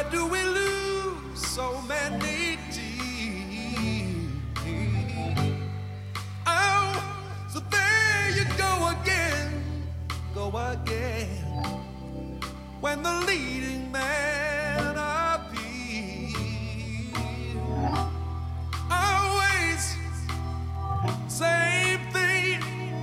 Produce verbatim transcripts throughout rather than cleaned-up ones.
do we lose so many tears? Oh, so there you go again, go again. When the leading man appears, always same thing.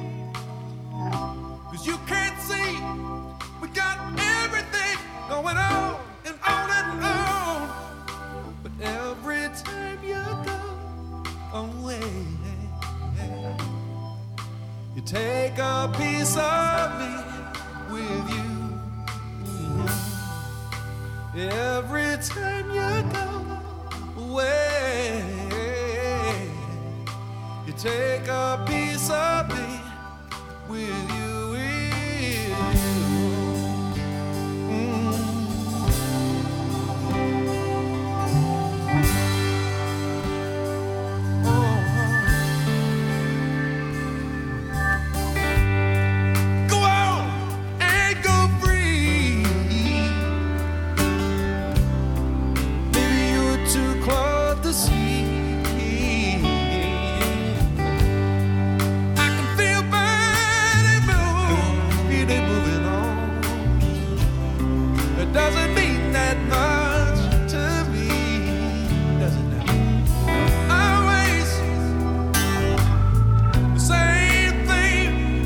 'Cause you can't see, we got everything going on and on and on. But every time you go away, you take a piece of me with you. Every time you go away, you take a piece of me with you. Doesn't mean that much to me, does it now? Always the same thing,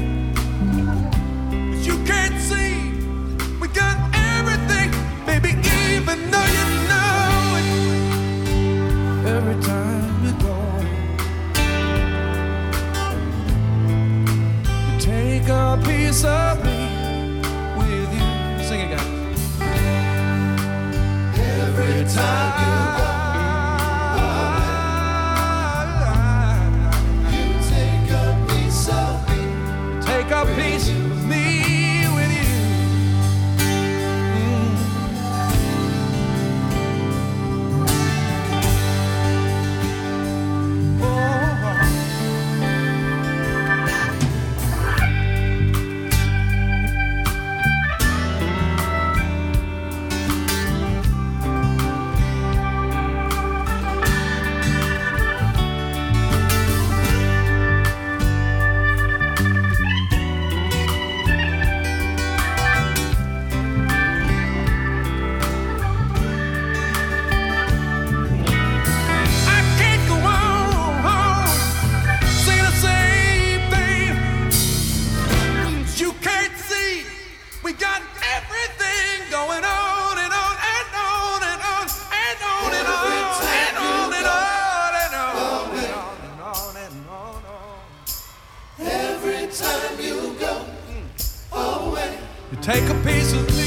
but you can't see, we got everything, baby, even though you know it. Every time you go, you take a piece of me with you. Sing it, guys. Every time you go, you take a piece of me. Take a piece of me with you. Mm. Oh. We got everything going on and on and on and on and on and on and on and on and on and on and on and on. Every time you go away, you take a piece of me.